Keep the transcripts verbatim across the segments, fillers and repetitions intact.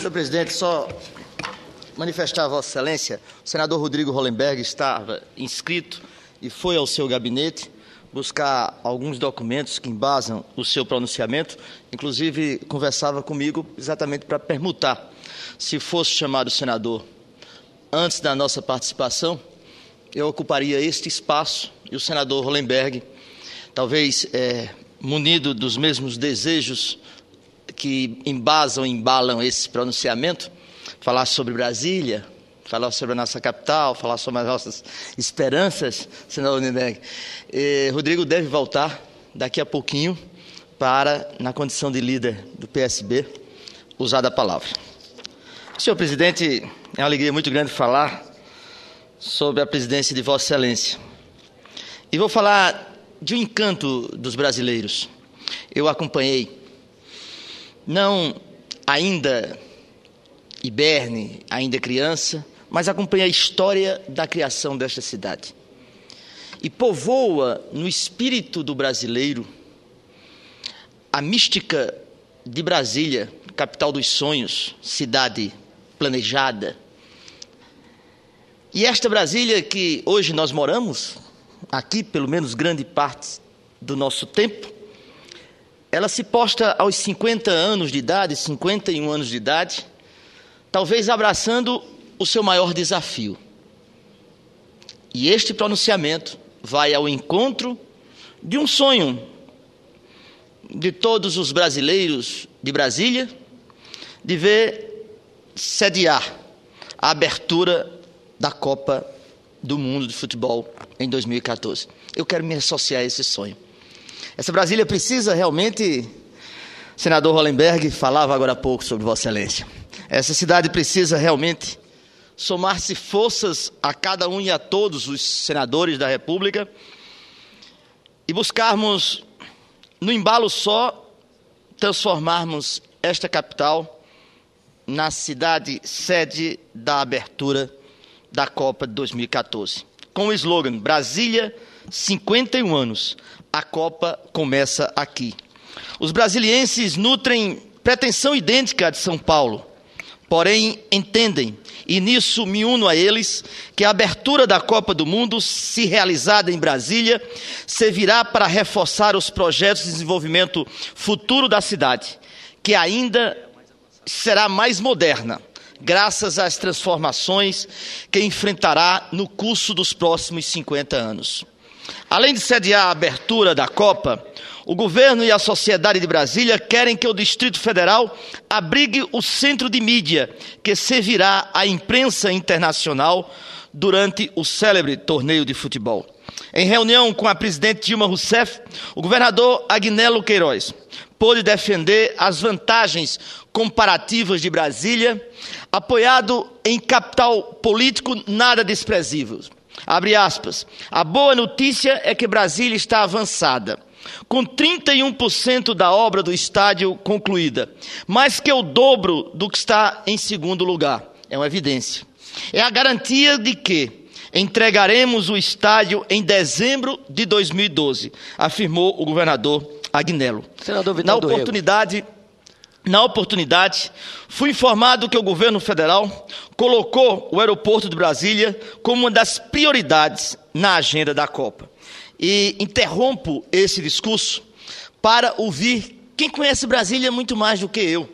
Senhor presidente, só manifestar a Vossa Excelência, o senador Rodrigo Hollenberg estava inscrito e foi ao seu gabinete buscar alguns documentos que embasam o seu pronunciamento, inclusive conversava comigo exatamente para permutar se fosse chamado o senador antes da nossa participação, eu ocuparia este espaço e o senador Hollenberg, talvez é, munido dos mesmos desejos que embasam e embalam esse pronunciamento, falar sobre Brasília, falar sobre a nossa capital, falar sobre as nossas esperanças, senador Hollenberg. Eh, Rodrigo deve voltar daqui a pouquinho para, na condição de líder do P S B, usar da palavra. Senhor presidente, é uma alegria muito grande falar sobre a presidência de Vossa Excelência. E vou falar de um encanto dos brasileiros. Eu acompanhei, não ainda hiberne, ainda criança, mas acompanhei a história da criação desta cidade. E povoa no espírito do brasileiro a mística de Brasília, capital dos sonhos, cidade planejada. E esta Brasília que hoje nós moramos, aqui pelo menos grande parte do nosso tempo, ela se posta aos cinquenta anos de idade, cinquenta e um anos de idade, talvez abraçando o seu maior desafio. E este pronunciamento vai ao encontro de um sonho de todos os brasileiros de Brasília, de ver sediar a abertura da Copa do Mundo de Futebol em dois mil e quatorze. Eu quero me associar a esse sonho. Essa Brasília precisa realmente, senador Hollenberg falava agora há pouco sobre Vossa Excelência, essa cidade precisa realmente somar-se forças a cada um e a todos os senadores da República e buscarmos, no embalo só, transformarmos esta capital na cidade sede da abertura da Copa de dois mil e quatorze. Com o slogan Brasília, cinquenta e um anos, a Copa começa aqui. Os brasilienses nutrem pretensão idêntica à de São Paulo, porém entendem, e nisso me uno a eles, que a abertura da Copa do Mundo, se realizada em Brasília, servirá para reforçar os projetos de desenvolvimento futuro da cidade, que ainda será mais moderna, graças às transformações que enfrentará no curso dos próximos cinquenta anos. Além de sediar a abertura da Copa, o governo e a sociedade de Brasília querem que o Distrito Federal abrigue o centro de mídia que servirá à imprensa internacional durante o célebre torneio de futebol. Em reunião com a presidente Dilma Rousseff, o governador Agnello Queiroz pôde defender as vantagens comparativas de Brasília, apoiado em capital político nada desprezível. Abre aspas. A boa notícia é que Brasília está avançada, com trinta e um por cento da obra do estádio concluída, mais que o dobro do que está em segundo lugar. É uma evidência. É a garantia de que entregaremos o estádio em dezembro de dois mil e doze, afirmou o governador Agnello. Senador Vital Na do Rego. oportunidade, na oportunidade, fui informado que o governo federal colocou o aeroporto de Brasília como uma das prioridades na agenda da Copa. E interrompo esse discurso para ouvir quem conhece Brasília muito mais do que eu.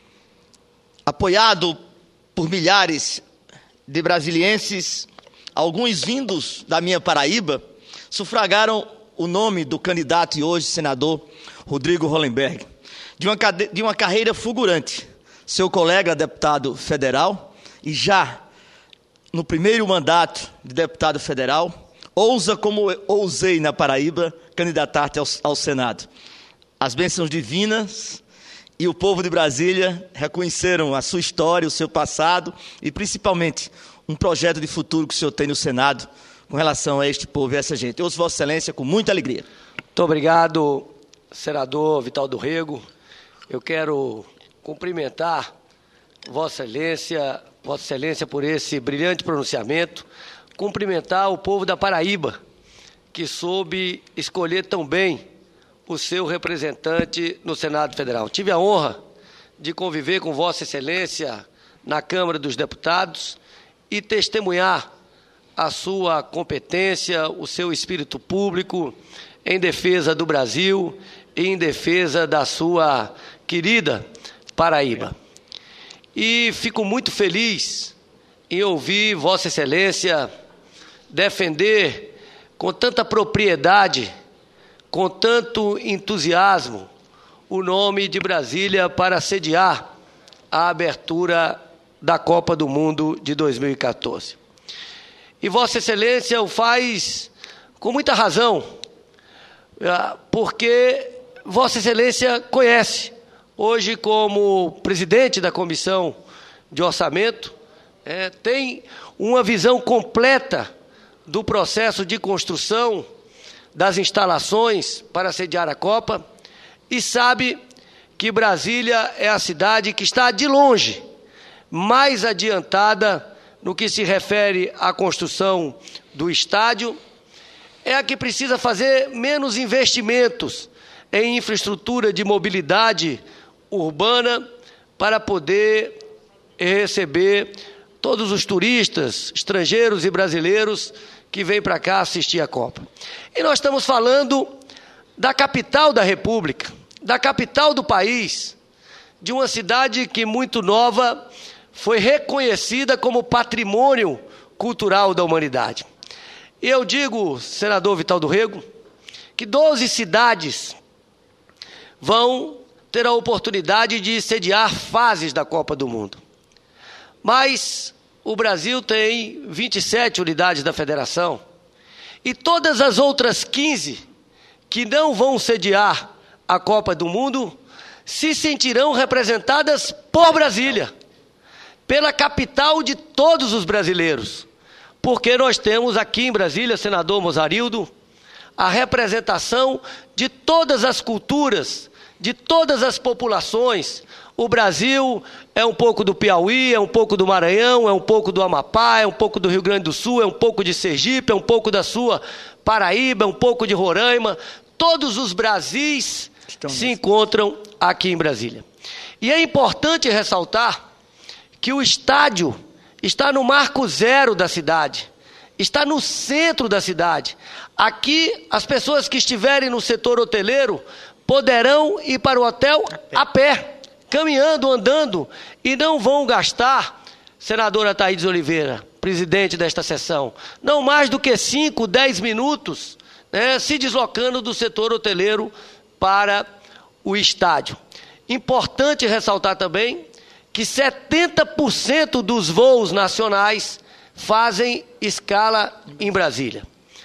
Apoiado por milhares de brasilienses, alguns vindos da minha Paraíba, sufragaram o nome do candidato e hoje senador Rodrigo Hollenberg, de uma, de uma carreira fulgurante, seu colega deputado federal, e já no primeiro mandato de deputado federal, ousa como eu ousei na Paraíba, candidatar-te ao, ao Senado. As bênçãos divinas e o povo de Brasília reconheceram a sua história, o seu passado e principalmente um projeto de futuro que o senhor tem no Senado com relação a este povo e a essa gente. Eu ouço Vossa Excelência com muita alegria. Muito obrigado, senador Vital do Rego. Eu quero cumprimentar Vossa Excelência, Vossa Excelência por esse brilhante pronunciamento, cumprimentar o povo da Paraíba, que soube escolher tão bem o seu representante no Senado Federal. Tive a honra de conviver com Vossa Excelência na Câmara dos Deputados e testemunhar a sua competência, o seu espírito público em defesa do Brasil e em defesa da sua querida Paraíba. E fico muito feliz em ouvir Vossa Excelência defender com tanta propriedade, com tanto entusiasmo, o nome de Brasília para sediar a abertura da Copa do Mundo de dois mil e quatorze. E Vossa Excelência o faz com muita razão, porque Vossa Excelência conhece, hoje como presidente da Comissão de Orçamento, é, tem uma visão completa do processo de construção das instalações para sediar a Copa e sabe que Brasília é a cidade que está de longe mais adiantada no que se refere à construção do estádio, é a que precisa fazer menos investimentos em infraestrutura de mobilidade urbana para poder receber todos os turistas, estrangeiros e brasileiros que vêm para cá assistir a Copa. E nós estamos falando da capital da República, da capital do país, de uma cidade que, muito nova, foi reconhecida como patrimônio cultural da humanidade. E eu digo, senador Vital do Rego, que doze cidades vão ter a oportunidade de sediar fases da Copa do Mundo. Mas o Brasil tem vinte e sete unidades da federação e todas as outras quinze que não vão sediar a Copa do Mundo se sentirão representadas por Brasília, pela capital de todos os brasileiros, porque nós temos aqui em Brasília, senador Mozarildo, a representação de todas as culturas, de todas as populações. O Brasil é um pouco do Piauí, é um pouco do Maranhão, é um pouco do Amapá, é um pouco do Rio Grande do Sul, é um pouco de Sergipe, é um pouco da sua Paraíba, é um pouco de Roraima. Todos os Brasis Estão se nesse. encontram aqui em Brasília. E é importante ressaltar que o estádio está no marco zero da cidade, está no centro da cidade. Aqui, as pessoas que estiverem no setor hoteleiro poderão ir para o hotel a pé, caminhando, andando, e não vão gastar, senadora Thaídes Oliveira, presidente desta sessão, não mais do que cinco, dez minutos, né, se deslocando do setor hoteleiro para o estádio. Importante ressaltar também que setenta por cento dos voos nacionais fazem escala em Brasília.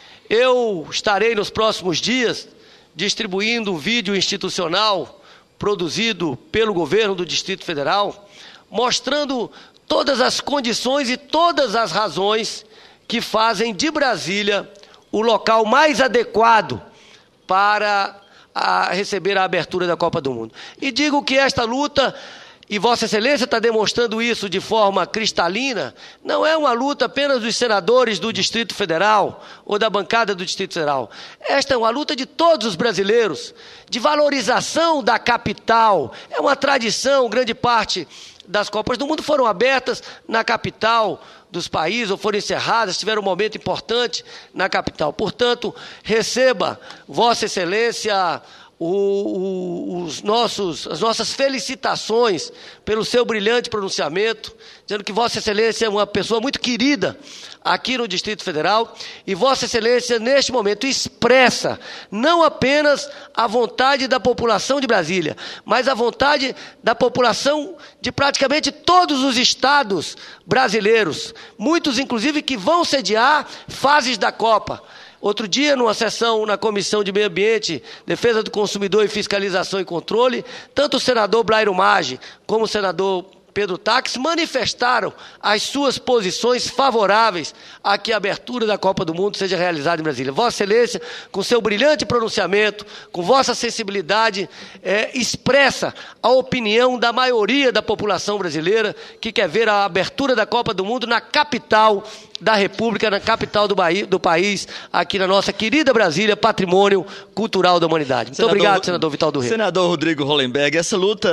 Eu estarei nos próximos dias distribuindo um vídeo institucional produzido pelo governo do Distrito Federal, mostrando todas as condições e todas as razões que fazem de Brasília o local mais adequado para a receber a abertura da Copa do Mundo. E digo que esta luta, e Vossa Excelência está demonstrando isso de forma cristalina, não é uma luta apenas dos senadores do Distrito Federal ou da bancada do Distrito Federal. Esta é uma luta de todos os brasileiros, de valorização da capital. É uma tradição, grande parte das Copas do Mundo foram abertas na capital dos países, ou foram encerradas, tiveram um momento importante na capital. Portanto, receba, Vossa Excelência, O, o, os nossos, as nossas felicitações pelo seu brilhante pronunciamento, dizendo que Vossa Excelência é uma pessoa muito querida aqui no Distrito Federal, e Vossa Excelência, neste momento, expressa não apenas a vontade da população de Brasília, mas a vontade da população de praticamente todos os estados brasileiros, muitos, inclusive, que vão sediar fases da Copa. Outro dia, numa sessão na Comissão de Meio Ambiente, Defesa do Consumidor e Fiscalização e Controle, tanto o senador Blairo Maggi como o senador Pedro Táxi manifestaram as suas posições favoráveis a que a abertura da Copa do Mundo seja realizada em Brasília. Vossa Excelência, com seu brilhante pronunciamento, com vossa sensibilidade, é, expressa a opinião da maioria da população brasileira que quer ver a abertura da Copa do Mundo na capital da República, na capital do, Bahia, do país, aqui na nossa querida Brasília, patrimônio cultural da humanidade. Muito senador, obrigado, senador Vital do Rego. Senador Rodrigo Hollenberg, essa luta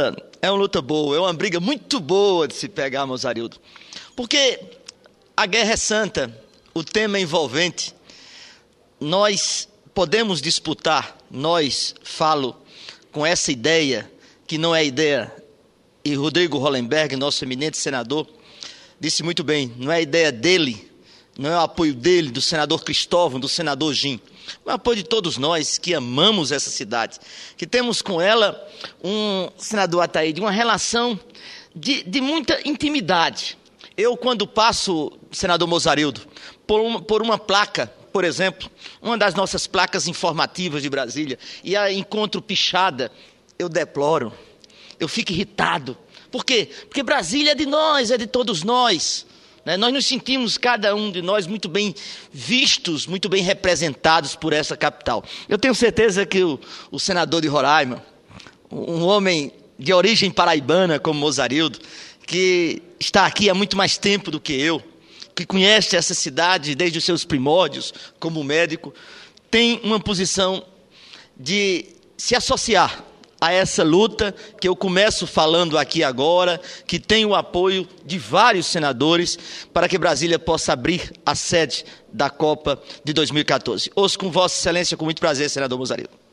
É uma luta boa, é uma briga muito boa de se pegar, Mozarildo. Porque a guerra é santa, o tema é envolvente. Nós podemos disputar, nós, falo, com essa ideia, que não é ideia, e Rodrigo Hollenberg, nosso eminente senador, disse muito bem, não é a ideia dele, não é o apoio dele, do senador Cristóvão, do senador Jim, é o apoio de todos nós que amamos essa cidade, que temos com ela, um senador Ataíde, uma relação de, de muita intimidade. Eu, quando passo, senador Mozarildo, por uma, por uma placa, por exemplo, uma das nossas placas informativas de Brasília, e a encontro pichada, eu deploro, eu fico irritado. Por quê? Porque Brasília é de nós, é de todos nós. Né? Nós nos sentimos, cada um de nós, muito bem vistos, muito bem representados por essa capital. Eu tenho certeza que o, o senador de Roraima, um homem de origem paraibana como Mozarildo, que está aqui há muito mais tempo do que eu, que conhece essa cidade desde os seus primórdios como médico, tem uma posição de se associar a essa luta que eu começo falando aqui agora, que tem o apoio de vários senadores para que Brasília possa abrir a sede da Copa de dois mil e quatorze. Ouço com Vossa Excelência com muito prazer, senador Mozarildo.